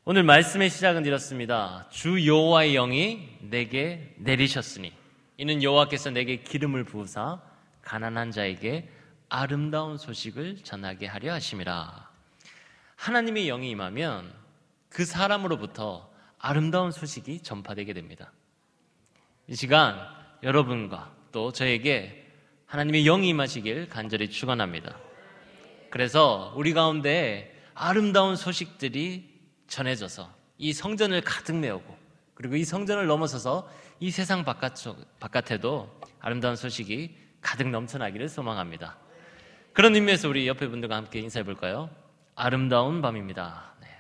오늘 말씀의 시작은 이렇습니다. 주 여호와의 영이 내게 내리셨으니 이는 여호와께서 내게 기름을 부으사 가난한 자에게 아름다운 소식을 전하게 하려 하심이라. 하나님의 영이 임하면 그 사람으로부터 아름다운 소식이 전파되게 됩니다. 이 시간 여러분과 또 저에게 하나님의 영이 임하시길 간절히 축원합니다. 그래서 우리 가운데 아름다운 소식들이 전해져서 이 성전을 가득 메우고 그리고 이 성전을 넘어서서 이 세상 바깥에도 아름다운 소식이 가득 넘쳐나기를 소망합니다. 그런 의미에서 우리 옆에 분들과 함께 인사해 볼까요? 아름다운 밤입니다. 네.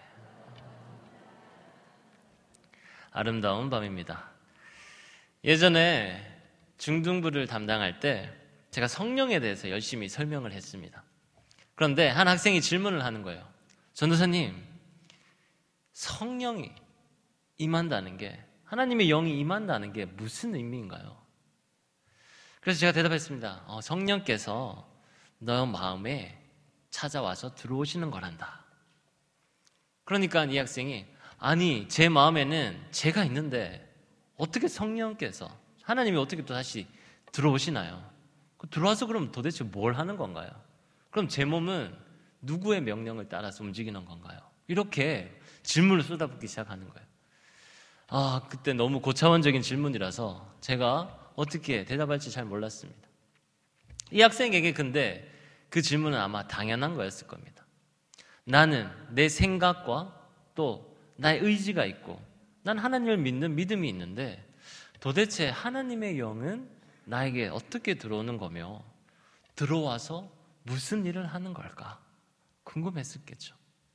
아름다운 밤입니다. 예전에 중등부를 담당할 때 제가 성령에 대해서 열심히 설명을 했습니다. 그런데 한 학생이 질문을 하는 거예요. 전도사님, 성령이 임한다는 게, 하나님의 영이 임한다는 게 무슨 의미인가요? 그래서 제가 대답했습니다. 성령께서 너 마음에 찾아와서 들어오시는 거란다. 그러니까 이 학생이, 아니 제 마음에는 제가 있는데 어떻게 성령께서, 하나님이 어떻게 또 다시 들어오시나요? 들어와서 그럼 도대체 뭘 하는 건가요? 그럼 제 몸은 누구의 명령을 따라서 움직이는 건가요? 이렇게 질문을 쏟아붓기 시작하는 거예요. 그때 너무 고차원적인 질문이라서 제가 어떻게 대답할지 잘 몰랐습니다. 이 학생에게 근데 그 질문은 아마 당연한 거였을 겁니다. 나는 내 생각과 또 나의 의지가 있고 난 하나님을 믿는 믿음이 있는데 도대체 하나님의 영은 나에게 어떻게 들어오는 거며 들어와서 무슨 일을 하는 걸까? 궁금했었겠죠.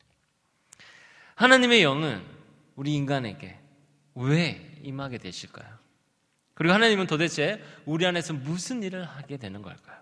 하나님의 영은 우리 인간에게 왜 임하게 되실까요? 그리고 하나님은 도대체 우리 안에서 무슨 일을 하게 되는 걸까요?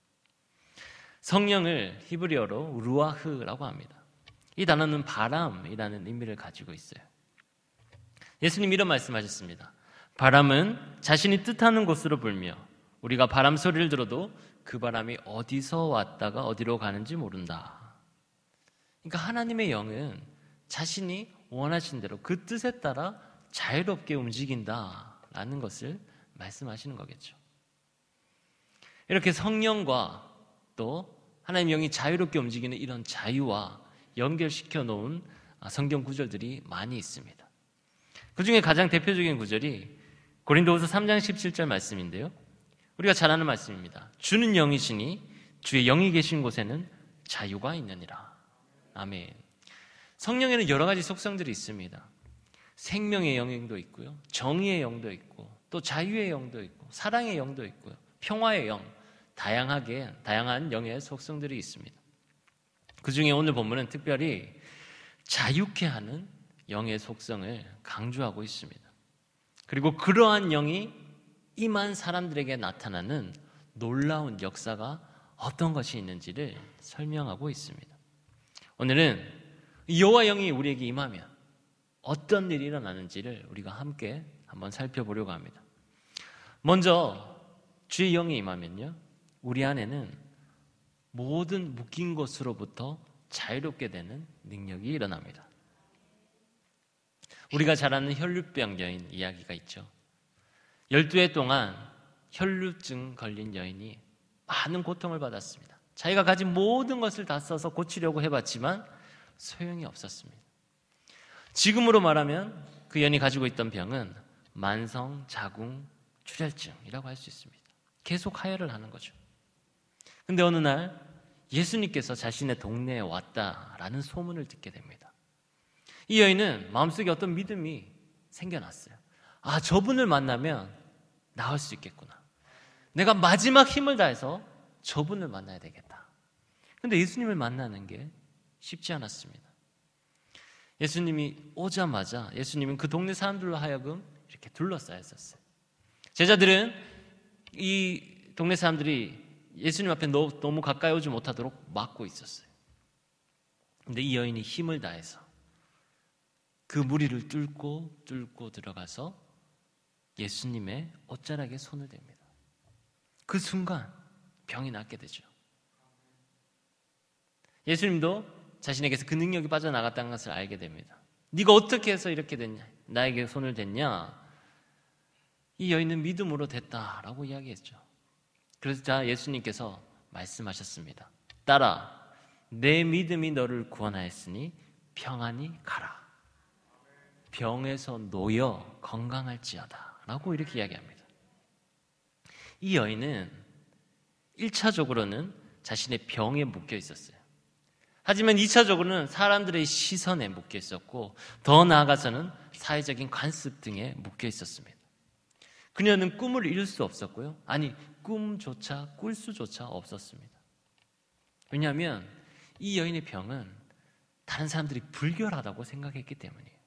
성령을 히브리어로 루아흐라고 합니다. 이 단어는 바람이라는 의미를 가지고 있어요. 예수님 이런 말씀하셨습니다. 바람은 자신이 뜻하는 곳으로 불며 우리가 바람 소리를 들어도 그 바람이 어디서 왔다가 어디로 가는지 모른다. 그러니까 하나님의 영은 자신이 원하신 대로 그 뜻에 따라 자유롭게 움직인다라는 것을 말씀하시는 거겠죠. 이렇게 성령과 또 하나님의 영이 자유롭게 움직이는 이런 자유와 연결시켜 놓은 성경 구절들이 많이 있습니다. 그 중에 가장 대표적인 구절이 고린도후서 3장 17절 말씀인데요. 우리가 잘 아는 말씀입니다. 주는 영이시니 주의 영이 계신 곳에는 자유가 있느니라. 아멘. 성령에는 여러 가지 속성들이 있습니다. 생명의 영도 있고요, 정의의 영도 있고, 또 자유의 영도 있고, 사랑의 영도 있고요, 평화의 영, 다양한 영의 속성들이 있습니다. 그 중에 오늘 본문은 특별히 자유케 하는 영의 속성을 강조하고 있습니다. 그리고 그러한 영이 임한 사람들에게 나타나는 놀라운 역사가 어떤 것이 있는지를 설명하고 있습니다. 오늘은 여호와 영이 우리에게 임하면 어떤 일이 일어나는지를 우리가 함께 한번 살펴보려고 합니다. 먼저 주의 영이 임하면요, 우리 안에는 모든 묶인 것으로부터 자유롭게 되는 능력이 일어납니다. 우리가 잘 아는 혈루병 여인 이야기가 있죠. 12해 동안 혈루증 걸린 여인이 많은 고통을 받았습니다. 자기가 가진 모든 것을 다 써서 고치려고 해봤지만 소용이 없었습니다. 지금으로 말하면 그 여인이 가지고 있던 병은 만성 자궁 출혈증이라고 할 수 있습니다. 계속 하혈을 하는 거죠. 근데 어느 날 예수님께서 자신의 동네에 왔다라는 소문을 듣게 됩니다. 이 여인은 마음속에 어떤 믿음이 생겨났어요. 저분을 만나면 나을 수 있겠구나. 내가 마지막 힘을 다해서 저분을 만나야 되겠다. 근데 예수님을 만나는 게 쉽지 않았습니다. 예수님이 오자마자 예수님은 그 동네 사람들로 하여금 이렇게 둘러싸였었어요. 제자들은 이 동네 사람들이 예수님 앞에 너무 가까이 오지 못하도록 막고 있었어요. 근데 이 여인이 힘을 다해서 그 무리를 뚫고 들어가서 예수님의 옷자락에 손을 댑니다. 그 순간 병이 낫게 되죠. 예수님도 자신에게서 그 능력이 빠져나갔다는 것을 알게 됩니다. 네가 어떻게 해서 이렇게 됐냐? 나에게 손을 댔냐? 이 여인은 믿음으로 됐다라고 이야기했죠. 그래서 예수님께서 말씀하셨습니다. 딸아, 내 믿음이 너를 구원하였으니 평안히 가라. 병에서 놓여 건강할지어다 라고 이렇게 이야기합니다. 이 여인은 1차적으로는 자신의 병에 묶여 있었어요. 하지만 2차적으로는 사람들의 시선에 묶여 있었고 더 나아가서는 사회적인 관습 등에 묶여 있었습니다. 그녀는 꿈을 이룰 수 없었고요. 아니, 꿈조차 꿀 수조차 없었습니다. 왜냐하면 이 여인의 병은 다른 사람들이 불결하다고 생각했기 때문이에요.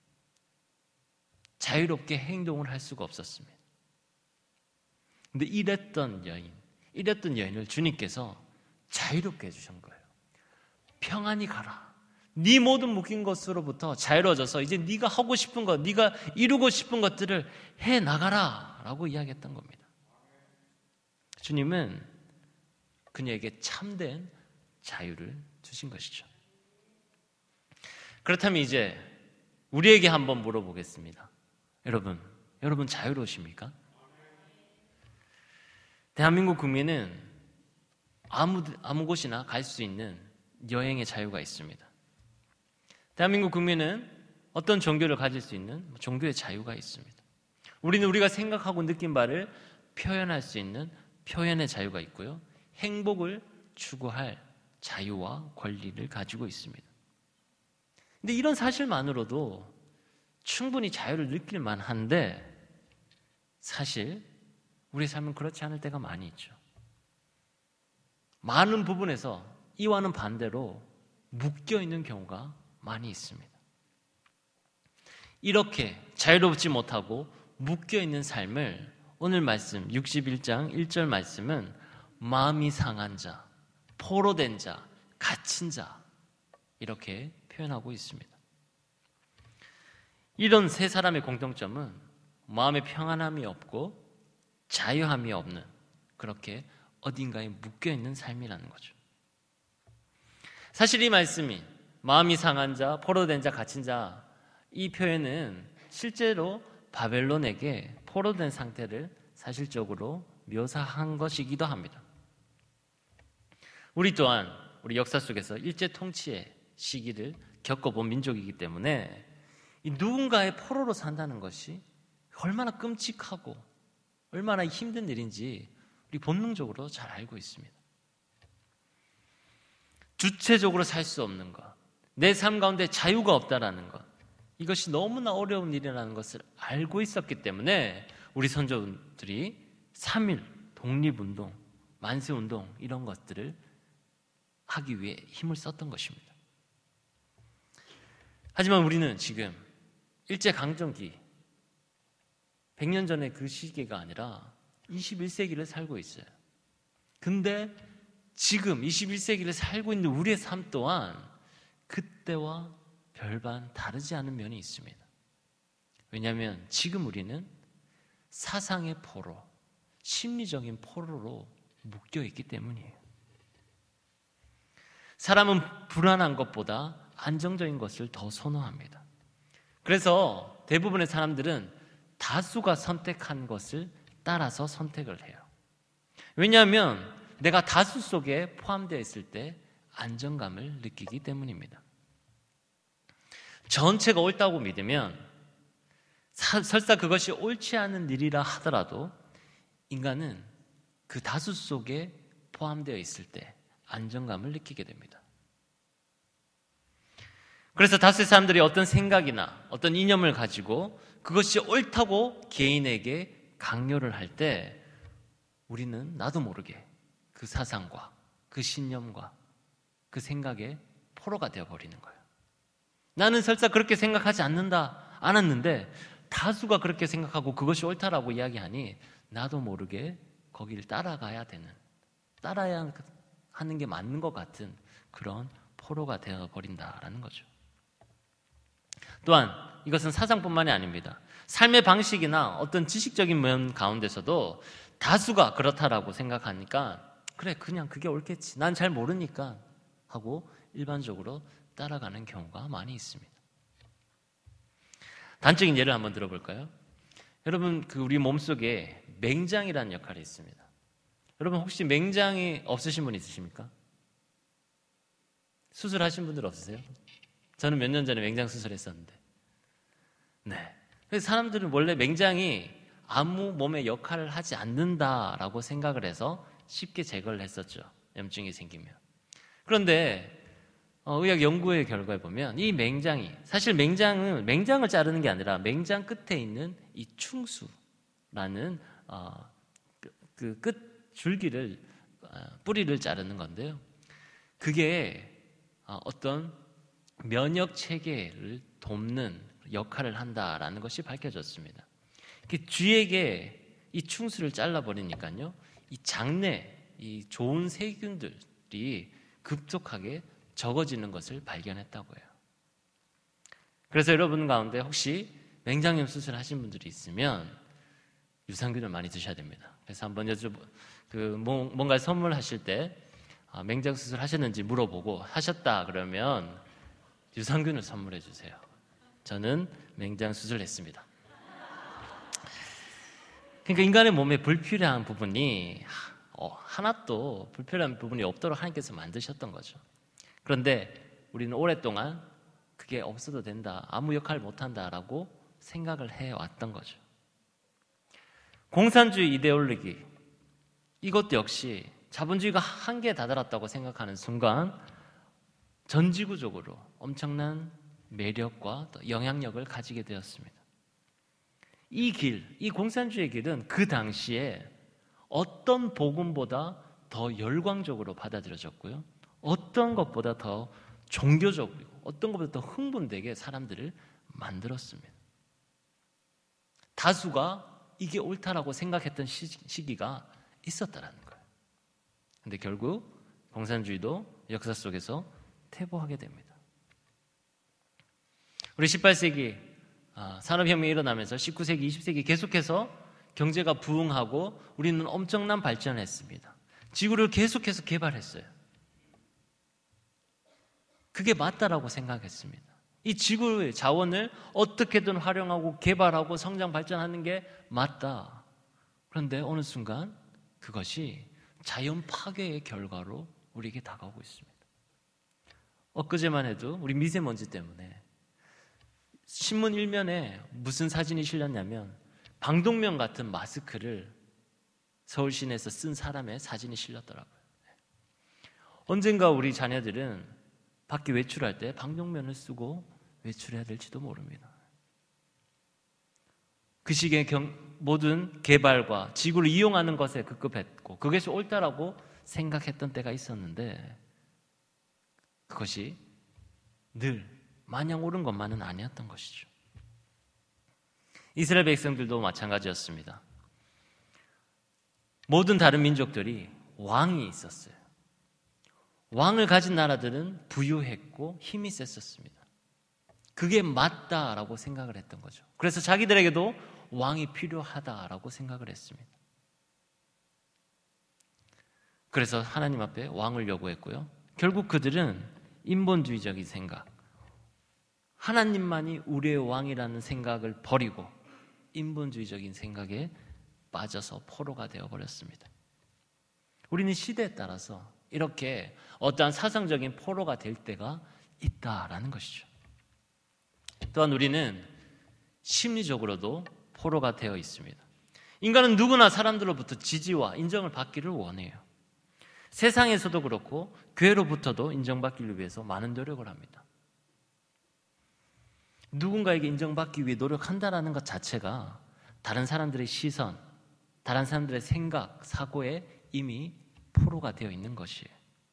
자유롭게 행동을 할 수가 없었습니다. 근데 이랬던 여인을 주님께서 자유롭게 해주신 거예요. 평안히 가라. 네 모든 묶인 것으로부터 자유로워져서 이제 네가 하고 싶은 것, 네가 이루고 싶은 것들을 해나가라 라고 이야기했던 겁니다. 주님은 그녀에게 참된 자유를 주신 것이죠. 그렇다면 이제 우리에게 한번 물어보겠습니다. 여러분 자유로우십니까? 대한민국 국민은 아무 곳이나 갈 수 있는 여행의 자유가 있습니다. 대한민국 국민은 어떤 종교를 가질 수 있는 종교의 자유가 있습니다. 우리는 우리가 생각하고 느낀 바를 표현할 수 있는 표현의 자유가 있고요. 행복을 추구할 자유와 권리를 가지고 있습니다. 근데 이런 사실만으로도 충분히 자유를 느낄 만한데 사실 우리의 삶은 그렇지 않을 때가 많이 있죠. 많은 부분에서 이와는 반대로 묶여있는 경우가 많이 있습니다. 이렇게 자유롭지 못하고 묶여있는 삶을 오늘 말씀 61장 1절 말씀은 마음이 상한 자, 포로된 자, 갇힌 자 이렇게 표현하고 있습니다. 이런 세 사람의 공통점은 마음에 평안함이 없고 자유함이 없는 그렇게 어딘가에 묶여있는 삶이라는 거죠. 사실 이 말씀이 마음이 상한 자, 포로된 자, 갇힌 자 이 표현은 실제로 바벨론에게 포로된 상태를 사실적으로 묘사한 것이기도 합니다. 우리 또한 우리 역사 속에서 일제 통치의 시기를 겪어본 민족이기 때문에 이 누군가의 포로로 산다는 것이 얼마나 끔찍하고 얼마나 힘든 일인지 우리 본능적으로 잘 알고 있습니다. 주체적으로 살 수 없는 것, 내 삶 가운데 자유가 없다라는 것, 이것이 너무나 어려운 일이라는 것을 알고 있었기 때문에 우리 선조들이 3.1 독립운동, 만세운동 이런 것들을 하기 위해 힘을 썼던 것입니다. 하지만 우리는 지금 일제강점기 100년 전의 그 시기가 아니라 21세기를 살고 있어요. 근데 지금 21세기를 살고 있는 우리의 삶 또한 그때와 별반 다르지 않은 면이 있습니다. 왜냐하면 지금 우리는 사상의 포로, 심리적인 포로로 묶여 있기 때문이에요. 사람은 불안한 것보다 안정적인 것을 더 선호합니다. 그래서 대부분의 사람들은 다수가 선택한 것을 따라서 선택을 해요. 왜냐하면 내가 다수 속에 포함되어 있을 때 안정감을 느끼기 때문입니다. 전체가 옳다고 믿으면 설사 그것이 옳지 않은 일이라 하더라도 인간은 그 다수 속에 포함되어 있을 때 안정감을 느끼게 됩니다. 그래서 다수의 사람들이 어떤 생각이나 어떤 이념을 가지고 그것이 옳다고 개인에게 강요를 할 때 우리는 나도 모르게 그 사상과 그 신념과 그 생각에 포로가 되어버리는 거예요. 나는 설사 그렇게 생각하지 않았는데 다수가 그렇게 생각하고 그것이 옳다라고 이야기하니 나도 모르게 거기를 따라가야 하는 게 맞는 것 같은 그런 포로가 되어버린다라는 거죠. 또한 이것은 사상뿐만이 아닙니다. 삶의 방식이나 어떤 지식적인 면 가운데서도 다수가 그렇다라고 생각하니까 그래 그냥 그게 옳겠지 난 잘 모르니까 하고 일반적으로 따라가는 경우가 많이 있습니다. 단적인 예를 한번 들어볼까요? 여러분, 우리 몸속에 맹장이라는 역할이 있습니다. 여러분, 혹시 맹장이 없으신 분 있으십니까? 수술하신 분들 없으세요? 저는 몇 년 전에 맹장 수술했었는데. 네. 그래서 사람들은 원래 맹장이 아무 몸의 역할을 하지 않는다라고 생각을 해서 쉽게 제거를 했었죠. 염증이 생기면. 그런데 의학 연구의 결과에 보면 이 맹장이, 사실 맹장을 자르는 게 아니라 맹장 끝에 있는 이 충수라는 그 끝 줄기를, 뿌리를 자르는 건데요. 그게 어떤 면역 체계를 돕는 역할을 한다라는 것이 밝혀졌습니다. 쥐에게 이 충수를 잘라버리니까요, 이 장내, 이 좋은 세균들이 급속하게 적어지는 것을 발견했다고 해요. 그래서 여러분 가운데 혹시 맹장염 수술하신 분들이 있으면 유산균을 많이 드셔야 됩니다. 그래서 한번 뭔가 선물하실 때 맹장 수술 하셨는지 물어보고 하셨다 그러면 유산균을 선물해 주세요. 저는 맹장 수술했습니다. 그러니까 인간의 몸에 불필요한 부분이 하나도 불필요한 부분이 없도록 하나님께서 만드셨던 거죠. 그런데 우리는 오랫동안 그게 없어도 된다, 아무 역할을 못한다라고 생각을 해왔던 거죠. 공산주의 이데올로기, 이것도 역시 자본주의가 한계에 다다랐다고 생각하는 순간 전지구적으로 엄청난 매력과 또 영향력을 가지게 되었습니다. 이 공산주의의 길은 그 당시에 어떤 복음보다 더 열광적으로 받아들여졌고요, 어떤 것보다 더 종교적이고 어떤 것보다 더 흥분되게 사람들을 만들었습니다. 다수가 이게 옳다라고 생각했던 시기가 있었다라는 거예요. 그런데 결국 공산주의도 역사 속에서 퇴보하게 됩니다. 우리 18세기 산업혁명이 일어나면서 19세기, 20세기 계속해서 경제가 부흥하고 우리는 엄청난 발전을 했습니다. 지구를 계속해서 개발했어요. 그게 맞다라고 생각했습니다. 이 지구의 자원을 어떻게든 활용하고 개발하고 성장 발전하는 게 맞다. 그런데 어느 순간 그것이 자연 파괴의 결과로 우리에게 다가오고 있습니다. 엊그제만 해도 우리 미세먼지 때문에 신문 일면에 무슨 사진이 실렸냐면 방독면 같은 마스크를 서울 시내에서 쓴 사람의 사진이 실렸더라고요. 언젠가 우리 자녀들은 밖에 외출할 때 방독면을 쓰고 외출해야 될지도 모릅니다. 그 시기에 모든 개발과 지구를 이용하는 것에 급급했고 그것이 옳다라고 생각했던 때가 있었는데 그것이 늘 마냥 옳은 것만은 아니었던 것이죠. 이스라엘 백성들도 마찬가지였습니다. 모든 다른 민족들이 왕이 있었어요. 왕을 가진 나라들은 부유했고 힘이 셌었습니다. 그게 맞다라고 생각을 했던 거죠. 그래서 자기들에게도 왕이 필요하다라고 생각을 했습니다. 그래서 하나님 앞에 왕을 요구했고요. 결국 그들은 인본주의적인 생각, 하나님만이 우리의 왕이라는 생각을 버리고 인본주의적인 생각에 빠져서 포로가 되어버렸습니다. 우리는 시대에 따라서 이렇게 어떠한 사상적인 포로가 될 때가 있다라는 것이죠. 또한 우리는 심리적으로도 포로가 되어 있습니다. 인간은 누구나 사람들로부터 지지와 인정을 받기를 원해요. 세상에서도 그렇고 교회로부터도 인정받기를 위해서 많은 노력을 합니다. 누군가에게 인정받기 위해 노력한다는 것 자체가 다른 사람들의 시선, 다른 사람들의 생각, 사고에 이미 포로가 되어 있는 것이에요.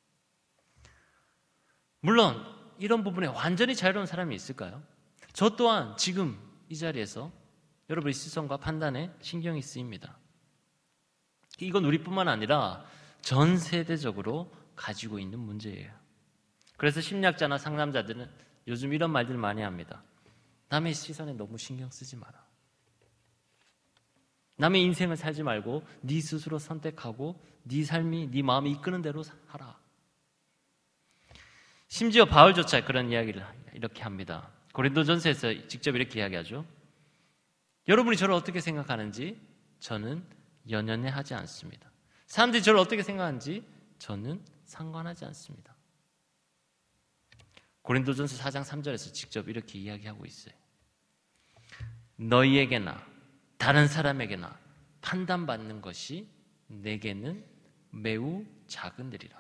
물론 이런 부분에 완전히 자유로운 사람이 있을까요? 저 또한 지금 이 자리에서 여러분의 시선과 판단에 신경이 쓰입니다. 이건 우리뿐만 아니라 전 세대적으로 가지고 있는 문제예요. 그래서 심리학자나 상담자들은 요즘 이런 말들을 많이 합니다. 남의 시선에 너무 신경 쓰지 마라. 남의 인생을 살지 말고 네 스스로 선택하고 네 삶이 네 마음이 이끄는 대로 하라. 심지어 바울조차 그런 이야기를 이렇게 합니다. 고린도전서에서 직접 이렇게 이야기하죠. 여러분이 저를 어떻게 생각하는지 저는 연연해 하지 않습니다. 사람들이 저를 어떻게 생각하는지 저는 상관하지 않습니다. 고린도전서 4장 3절에서 직접 이렇게 이야기하고 있어요. 너희에게나 다른 사람에게나 판단받는 것이 내게는 매우 작은 일이라.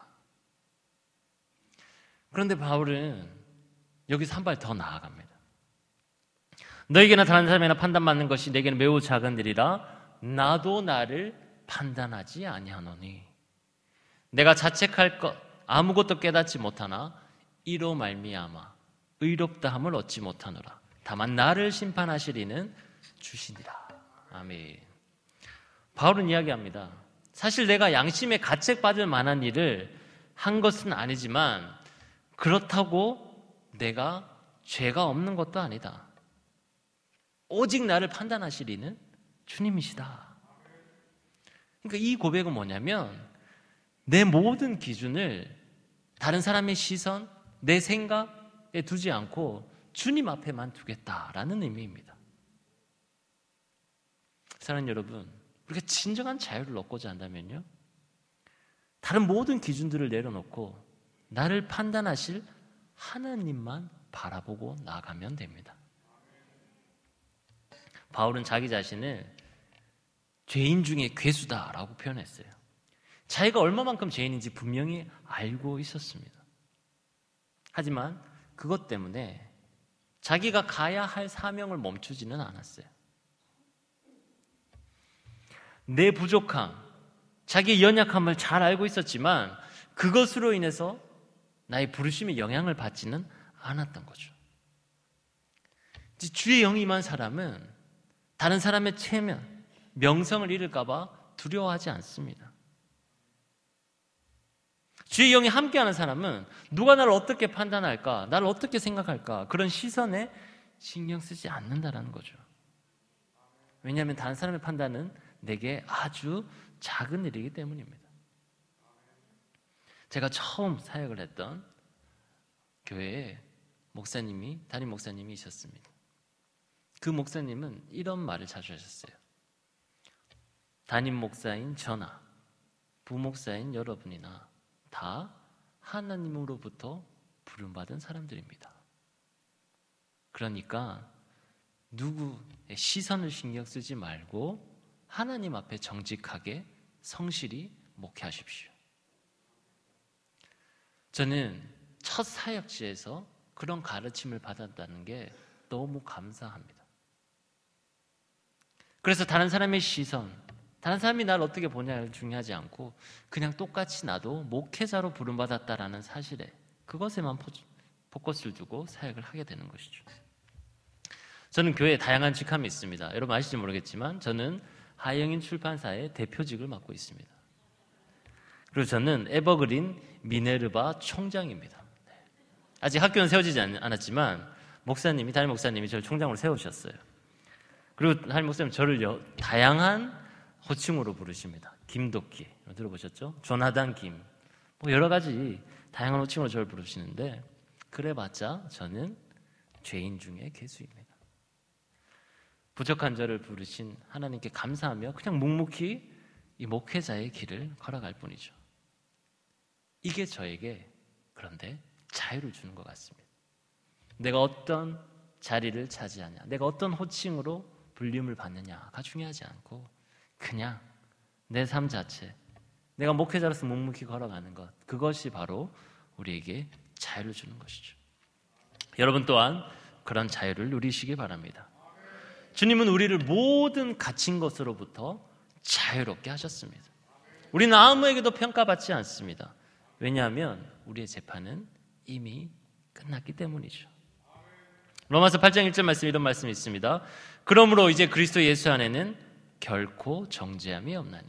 그런데 바울은 여기서 한 발 더 나아갑니다. 너희에게나 다른 사람에게나 판단받는 것이 내게는 매우 작은 일이라 나도 나를 판단하지 아니하노니 내가 자책할 것 아무것도 깨닫지 못하나 이로 말미암아 의롭다함을 얻지 못하노라. 다만 나를 심판하시리는 주시니라. 아멘. 바울은 이야기합니다. 사실 내가 양심에 가책받을 만한 일을 한 것은 아니지만 그렇다고 내가 죄가 없는 것도 아니다. 오직 나를 판단하시리는 주님이시다. 그러니까 이 고백은 뭐냐면 내 모든 기준을 다른 사람의 시선, 내 생각에 두지 않고 주님 앞에만 두겠다라는 의미입니다. 사랑하는 여러분, 우리가 진정한 자유를 얻고자 한다면요, 다른 모든 기준들을 내려놓고 나를 판단하실 하나님만 바라보고 나가면 됩니다. 바울은 자기 자신을 죄인 중에 괴수다라고 표현했어요. 자기가 얼마만큼 죄인인지 분명히 알고 있었습니다. 하지만 그것 때문에 자기가 가야 할 사명을 멈추지는 않았어요. 내 부족함, 자기의 연약함을 잘 알고 있었지만 그것으로 인해서 나의 부르심에 영향을 받지는 않았던 거죠. 주의 영이 임한 사람은 다른 사람의 체면, 명성을 잃을까 봐 두려워하지 않습니다. 주의 영이 함께하는 사람은 누가 나를 어떻게 판단할까, 나를 어떻게 생각할까, 그런 시선에 신경 쓰지 않는다는 거죠. 왜냐하면 다른 사람의 판단은 내게 아주 작은 일이기 때문입니다. 제가 처음 사역을 했던 교회에 담임 목사님이 있었습니다. 그 목사님은 이런 말을 자주 하셨어요. 담임 목사인 저나 부목사인 여러분이나 다 하나님으로부터 부름받은 사람들입니다. 그러니까 누구의 시선을 신경 쓰지 말고 하나님 앞에 정직하게 성실히 목회하십시오. 저는 첫 사역지에서 그런 가르침을 받았다는 게 너무 감사합니다. 그래서 다른 사람의 시선, 다른 사람이 나를 어떻게 보냐를 중요하지 않고 그냥 똑같이 나도 목회자로 부름받았다라는 사실에 그것에만 포커스를 두고 사역을 하게 되는 것이죠. 저는 교회에 다양한 직함이 있습니다. 여러분 아실지 모르겠지만 저는 하영인 출판사의 대표직을 맡고 있습니다. 그리고 저는 에버그린 미네르바 총장입니다. 아직 학교는 세워지지 않았지만 담임 목사님이 저를 총장으로 세우셨어요. 그리고 담임 목사님 저를 다양한 호칭으로 부르십니다. 김도끼 들어보셨죠? 조나단 김, 여러 가지 다양한 호칭으로 저를 부르시는데 그래봤자 저는 죄인 중에 괴수입니다. 부족한 저를 부르신 하나님께 감사하며 그냥 묵묵히 이 목회자의 길을 걸어갈 뿐이죠. 이게 저에게 그런데 자유를 주는 것 같습니다. 내가 어떤 자리를 차지하냐, 내가 어떤 호칭으로 불림을 받느냐가 중요하지 않고 그냥 내 삶 자체, 내가 목회자로서 묵묵히 걸어가는 것, 그것이 바로 우리에게 자유를 주는 것이죠. 여러분 또한 그런 자유를 누리시기 바랍니다. 주님은 우리를 모든 갇힌 것으로부터 자유롭게 하셨습니다. 우리는 아무에게도 평가받지 않습니다. 왜냐하면 우리의 재판은 이미 끝났기 때문이죠. 로마서 8장 1절 말씀 이런 말씀이 있습니다. 그러므로 이제 그리스도 예수 안에는 결코 정죄함이 없나니.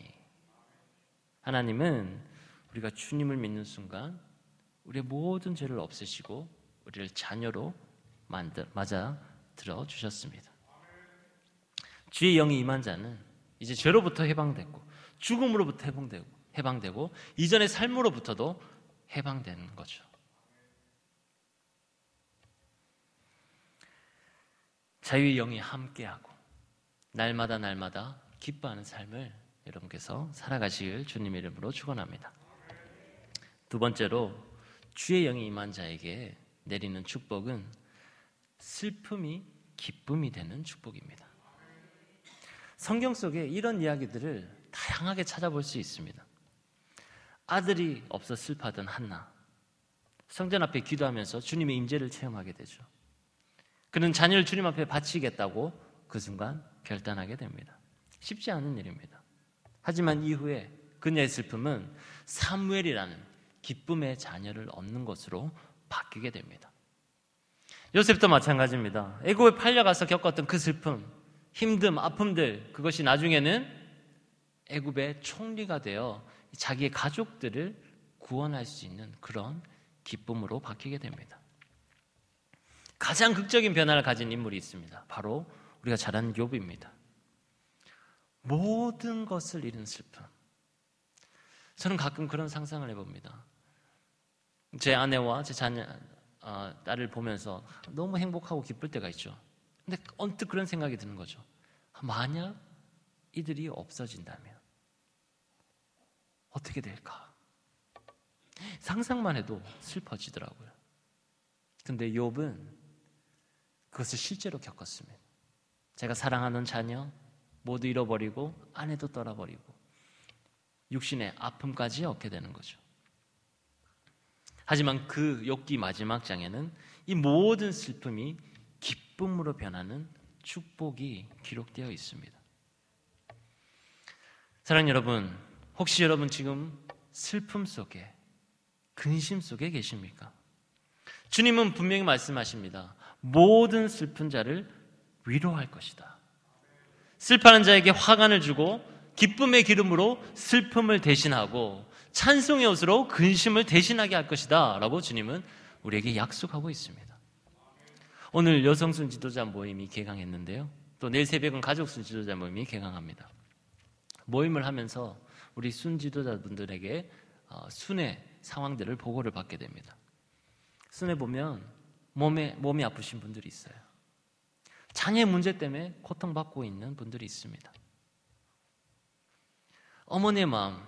하나님은 우리가 주님을 믿는 순간 우리의 모든 죄를 없애시고 우리를 자녀로 맞아 들어주셨습니다. 주의 영이 임한 자는 이제 죄로부터 해방됐고 죽음으로부터 해방되고 이전의 삶으로부터도 해방되는 거죠. 자유의 영이 함께하고 날마다 날마다 기뻐하는 삶을 여러분께서 살아가시길 주님의 이름으로 축원합니다. 두 번째로 주의 영이 임한 자에게 내리는 축복은 슬픔이 기쁨이 되는 축복입니다. 성경 속에 이런 이야기들을 다양하게 찾아볼 수 있습니다. 아들이 없어 슬퍼하던 한나, 성전 앞에 기도하면서 주님의 임재를 체험하게 되죠. 그는 자녀를 주님 앞에 바치겠다고 그 순간 결단하게 됩니다. 쉽지 않은 일입니다. 하지만 이후에 그녀의 슬픔은 사무엘이라는 기쁨의 자녀를 얻는 것으로 바뀌게 됩니다. 요셉도 마찬가지입니다. 애굽에 팔려가서 겪었던 그 슬픔, 힘듦, 아픔들, 그것이 나중에는 애굽의 총리가 되어 자기의 가족들을 구원할 수 있는 그런 기쁨으로 바뀌게 됩니다. 가장 극적인 변화를 가진 인물이 있습니다. 바로 우리가 잘 아는 욥입니다. 모든 것을 잃은 슬픔. 저는 가끔 그런 상상을 해봅니다. 제 아내와 제 자녀, 딸을 보면서 너무 행복하고 기쁠 때가 있죠. 근데 언뜻 그런 생각이 드는 거죠. 만약 이들이 없어진다면 어떻게 될까? 상상만 해도 슬퍼지더라고요. 근데 욥은 그것을 실제로 겪었습니다. 제가 사랑하는 자녀 모두 잃어버리고 아내도 떠나버리고 육신의 아픔까지 얻게 되는 거죠. 하지만 그 욥기 마지막 장에는 이 모든 슬픔이 기쁨으로 변하는 축복이 기록되어 있습니다. 사랑하는 여러분, 혹시 여러분 지금 슬픔 속에, 근심 속에 계십니까? 주님은 분명히 말씀하십니다. 모든 슬픈 자를 위로할 것이다. 슬퍼하는 자에게 화관을 주고 기쁨의 기름으로 슬픔을 대신하고 찬송의 옷으로 근심을 대신하게 할 것이다 라고 주님은 우리에게 약속하고 있습니다. 오늘 여성순 지도자 모임이 개강했는데요. 또 내일 새벽은 가족순 지도자 모임이 개강합니다. 모임을 하면서 우리 순 지도자분들에게 순의 상황들을 보고를 받게 됩니다. 순에 보면 몸이 아프신 분들이 있어요. 장애 문제 때문에 고통받고 있는 분들이 있습니다. 어머니의 마음,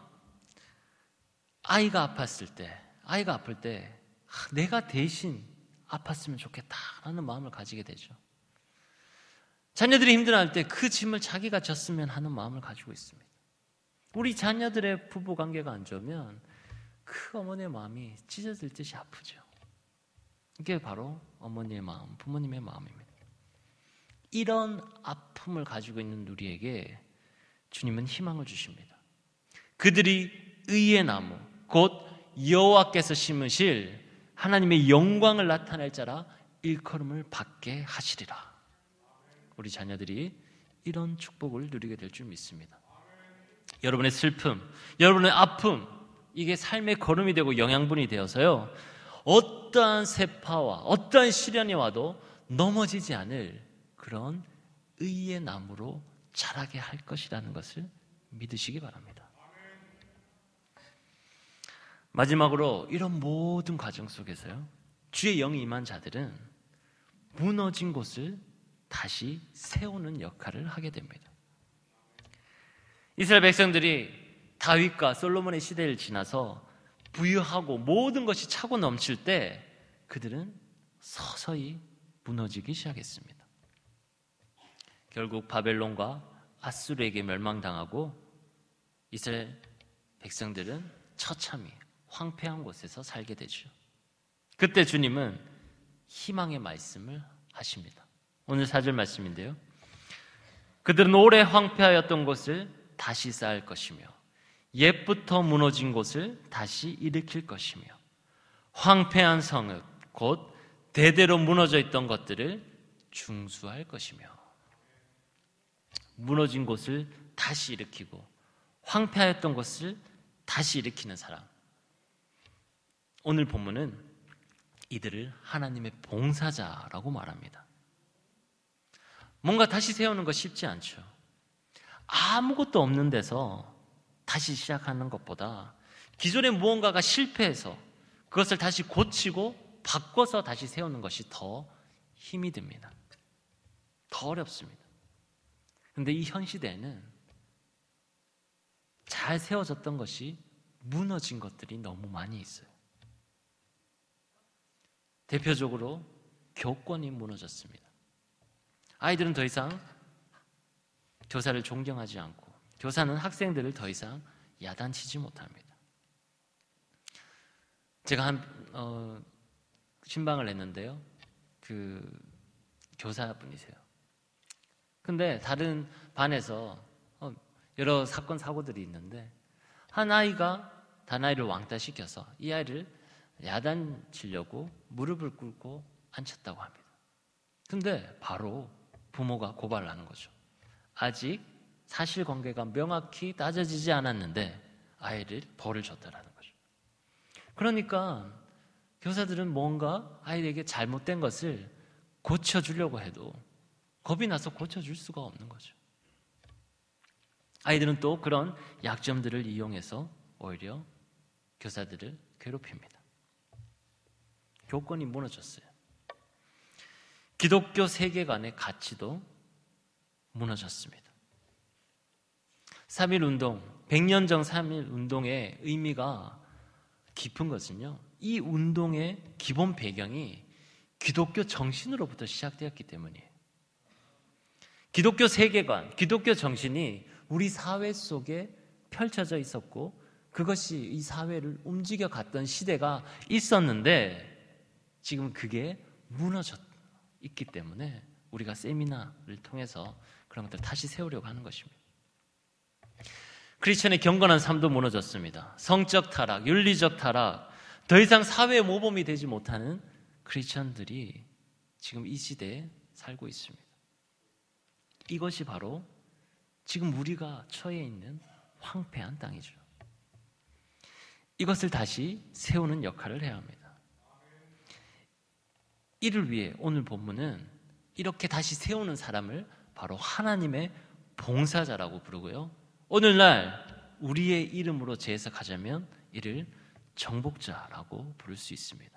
아이가 아플 때 내가 대신 아팠으면 좋겠다라는 마음을 가지게 되죠. 자녀들이 힘들어할 때 그 짐을 자기가 졌으면 하는 마음을 가지고 있습니다. 우리 자녀들의 부부 관계가 안 좋으면 그 어머니의 마음이 찢어질 듯이 아프죠. 이게 바로 어머니의 마음, 부모님의 마음입니다. 이런 아픔을 가지고 있는 우리에게 주님은 희망을 주십니다. 그들이 의의 나무, 곧 여호와께서 심으실 하나님의 영광을 나타낼 자라 일컬음을 받게 하시리라. 우리 자녀들이 이런 축복을 누리게 될 줄 믿습니다. 여러분의 슬픔, 여러분의 아픔, 이게 삶의 걸음이 되고 영양분이 되어서요, 어떠한 세파와 어떠한 시련이 와도 넘어지지 않을 그런 의의 나무로 자라게 할 것이라는 것을 믿으시기 바랍니다. 마지막으로 이런 모든 과정 속에서요, 주의 영이 임한 자들은 무너진 곳을 다시 세우는 역할을 하게 됩니다. 이스라엘 백성들이 다윗과 솔로몬의 시대를 지나서 부유하고 모든 것이 차고 넘칠 때 그들은 서서히 무너지기 시작했습니다. 결국 바벨론과 아수르에게 멸망당하고 이스라엘 백성들은 처참히 황폐한 곳에서 살게 되죠. 그때 주님은 희망의 말씀을 하십니다. 오늘 4절 말씀인데요. 그들은 오래 황폐하였던 곳을 다시 쌓을 것이며 옛부터 무너진 곳을 다시 일으킬 것이며 황폐한 성읍 곧 대대로 무너져 있던 것들을 중수할 것이며. 무너진 곳을 다시 일으키고 황폐하였던 곳을 다시 일으키는 사람. 오늘 본문은 이들을 하나님의 봉사자라고 말합니다. 뭔가 다시 세우는 거 쉽지 않죠. 아무것도 없는 데서 다시 시작하는 것보다 기존의 무언가가 실패해서 그것을 다시 고치고 바꿔서 다시 세우는 것이 더 힘이 듭니다. 더 어렵습니다. 근데 이 현 시대에는 잘 세워졌던 것이 무너진 것들이 너무 많이 있어요. 대표적으로 교권이 무너졌습니다. 아이들은 더 이상 교사를 존경하지 않고 교사는 학생들을 더 이상 야단치지 못합니다. 제가 신방을 했는데요. 그 교사분이세요. 근데 다른 반에서 여러 사건 사고들이 있는데 한 아이가 다른 아이를 왕따시켜서 이 아이를 야단치려고 무릎을 꿇고 앉혔다고 합니다. 근데 바로 부모가 고발을 하는 거죠. 아직 사실관계가 명확히 따져지지 않았는데 아이를 벌을 줬다라는 거죠. 그러니까 교사들은 뭔가 아이에게 잘못된 것을 고쳐주려고 해도 겁이 나서 고쳐줄 수가 없는 거죠. 아이들은 또 그런 약점들을 이용해서 오히려 교사들을 괴롭힙니다. 교권이 무너졌어요. 기독교 세계관의 가치도 무너졌습니다. 3.1운동, 100년 전 3.1운동의 의미가 깊은 것은요, 이 운동의 기본 배경이 기독교 정신으로부터 시작되었기 때문이에요. 기독교 세계관, 기독교 정신이 우리 사회 속에 펼쳐져 있었고 그것이 이 사회를 움직여 갔던 시대가 있었는데 지금 그게 무너져 있기 때문에 우리가 세미나를 통해서 그런 것들을 다시 세우려고 하는 것입니다. 크리스천의 경건한 삶도 무너졌습니다. 성적 타락, 윤리적 타락, 더 이상 사회 모범이 되지 못하는 크리스천들이 지금 이 시대에 살고 있습니다. 이것이 바로 지금 우리가 처해 있는 황폐한 땅이죠. 이것을 다시 세우는 역할을 해야 합니다. 이를 위해 오늘 본문은 이렇게 다시 세우는 사람을 바로 하나님의 봉사자라고 부르고요. 오늘날 우리의 이름으로 재해석하자면 이를 정복자라고 부를 수 있습니다.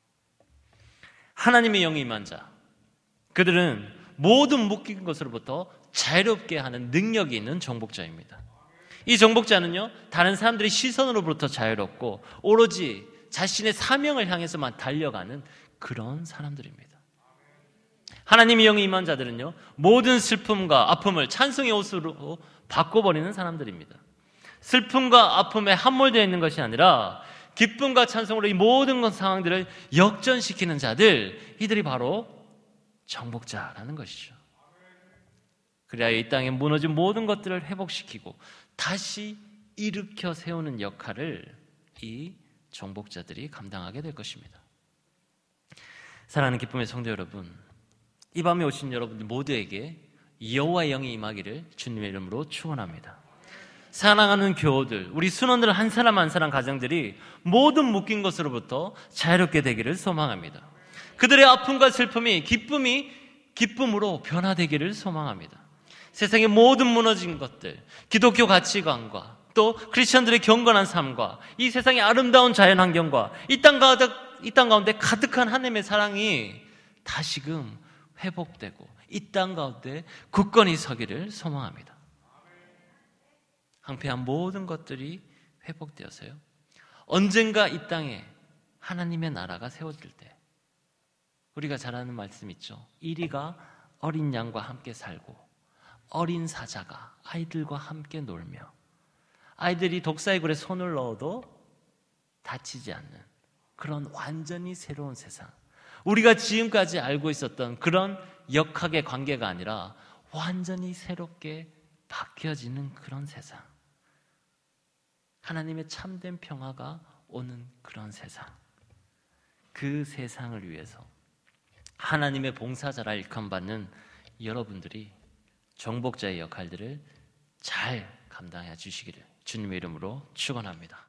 하나님의 영이 임한 자, 그들은 모든 묶인 것으로부터 자유롭게 하는 능력이 있는 정복자입니다. 이 정복자는요, 다른 사람들의 시선으로부터 자유롭고 오로지 자신의 사명을 향해서만 달려가는 그런 사람들입니다. 하나님의 영이 임한 자들은요, 모든 슬픔과 아픔을 찬송의 옷으로 바꿔버리는 사람들입니다. 슬픔과 아픔에 함몰되어 있는 것이 아니라 기쁨과 찬송으로 이 모든 상황들을 역전시키는 자들, 이들이 바로 정복자라는 것이죠. 그래야 이 땅에 무너진 모든 것들을 회복시키고 다시 일으켜 세우는 역할을 이 정복자들이 감당하게 될 것입니다. 사랑하는 기쁨의 성도 여러분, 이 밤에 오신 여러분들 모두에게 여호와의 영이 임하기를 주님의 이름으로 축원합니다. 사랑하는 교우들, 우리 순원들 한 사람 한 사람 가정들이 모든 묶인 것으로부터 자유롭게 되기를 소망합니다. 그들의 아픔과 슬픔이 기쁨으로 변화되기를 소망합니다. 세상의 모든 무너진 것들, 기독교 가치관과 또 크리스천들의 경건한 삶과 이 세상의 아름다운 자연환경과 이 땅 가운데 가득한 하나님의 사랑이 다시금 회복되고 이 땅 가운데 굳건히 서기를 소망합니다. 황폐한 모든 것들이 회복되어서요, 언젠가 이 땅에 하나님의 나라가 세워질 때 우리가 잘 아는 말씀 있죠. 이리가 어린 양과 함께 살고 어린 사자가 아이들과 함께 놀며, 아이들이 독사의 굴에 손을 넣어도 다치지 않는 그런 완전히 새로운 세상, 우리가 지금까지 알고 있었던 그런 역학의 관계가 아니라 완전히 새롭게 바뀌어지는 그런 세상, 하나님의 참된 평화가 오는 그런 세상, 그 세상을 위해서 하나님의 봉사자라 일컬받는 여러분들이 정복자의 역할들을 잘 감당해 주시기를 주님의 이름으로 축원합니다.